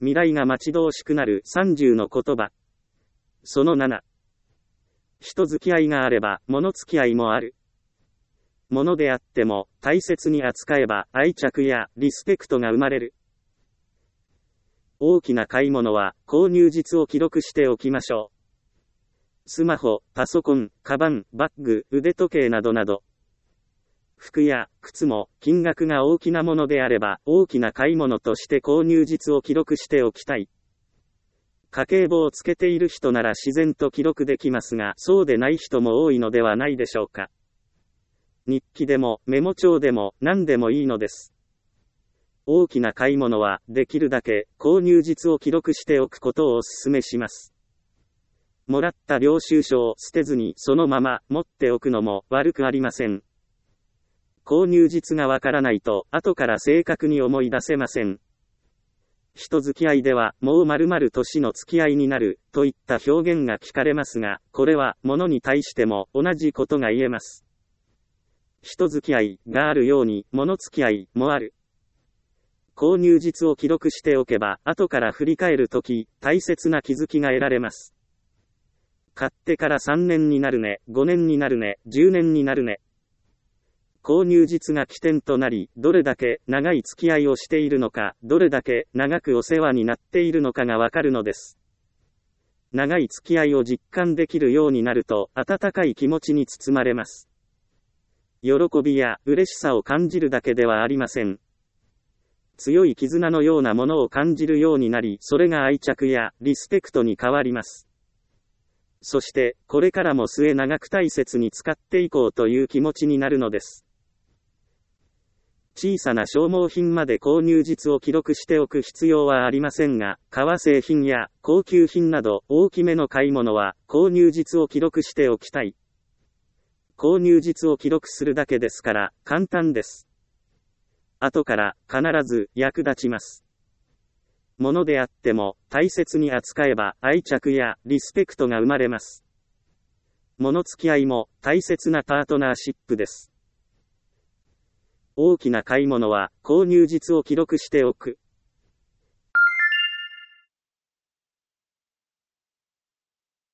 未来が待ち遠しくなる30の言葉。その7。人付き合いがあれば、物付き合いもある。物であっても、大切に扱えば、愛着やリスペクトが生まれる。大きな買い物は、購入実を記録しておきましょう。スマホ、パソコン、カバン、バッグ、腕時計などなど。服や靴も、金額が大きなものであれば、大きな買い物として購入実を記録しておきたい。家計簿をつけている人なら自然と記録できますが、そうでない人も多いのではないでしょうか。日記でも、メモ帳でも、何でもいいのです。大きな買い物は、できるだけ、購入実を記録しておくことをお勧めします。もらった領収書を捨てずにそのまま持っておくのも悪くありません。購入実がわからないと、後から正確に思い出せません。人付き合いでは、もう〇〇年の付き合いになる、といった表現が聞かれますが、これは、物に対しても同じことが言えます。人付き合いがあるように、物付き合いもある。購入実を記録しておけば、後から振り返るとき、大切な気づきが得られます。買ってから3年になるね、5年になるね、10年になるね。購入実が起点となり、どれだけ長い付き合いをしているのか、どれだけ長くお世話になっているのかがわかるのです。長い付き合いを実感できるようになると、温かい気持ちに包まれます。喜びや嬉しさを感じるだけではありません。強い絆のようなものを感じるようになり、それが愛着やリスペクトに変わります。そして、これからも末永く大切に使っていこうという気持ちになるのです。小さな消耗品まで購入実を記録しておく必要はありませんが、革製品や高級品など大きめの買い物は購入実を記録しておきたい。購入実を記録するだけですから簡単です。後から必ず役立ちます。物であっても大切に扱えば愛着やリスペクトが生まれます。物付き合いも大切なパートナーシップです。大きな買い物は購入実を記録しておく。